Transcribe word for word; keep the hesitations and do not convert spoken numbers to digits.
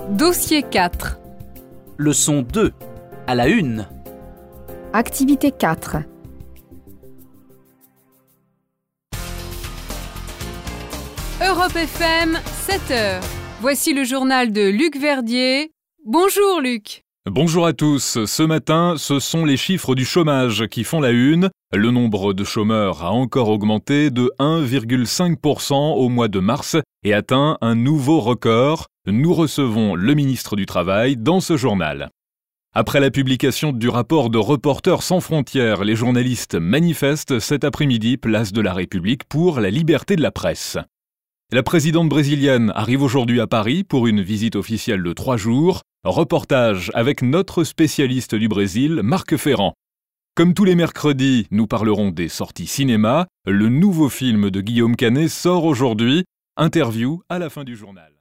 Dossier quatre. Leçon deux. À la une. Activité quatre. Europe F M, sept heures. Voici le journal de Luc Verdier. Bonjour Luc. Bonjour à tous. Ce matin, ce sont les chiffres du chômage qui font la une. Le nombre de chômeurs a encore augmenté de un virgule cinq pour cent au mois de mars et atteint un nouveau record. Nous recevons le ministre du Travail dans ce journal. Après la publication du rapport de Reporters sans frontières, les journalistes manifestent cet après-midi place de la République pour la liberté de la presse. La présidente brésilienne arrive aujourd'hui à Paris pour une visite officielle de trois jours. Reportage avec notre spécialiste du Brésil, Marc Ferrand. Comme tous les mercredis, nous parlerons des sorties cinéma. Le nouveau film de Guillaume Canet sort aujourd'hui. Interview à la fin du journal.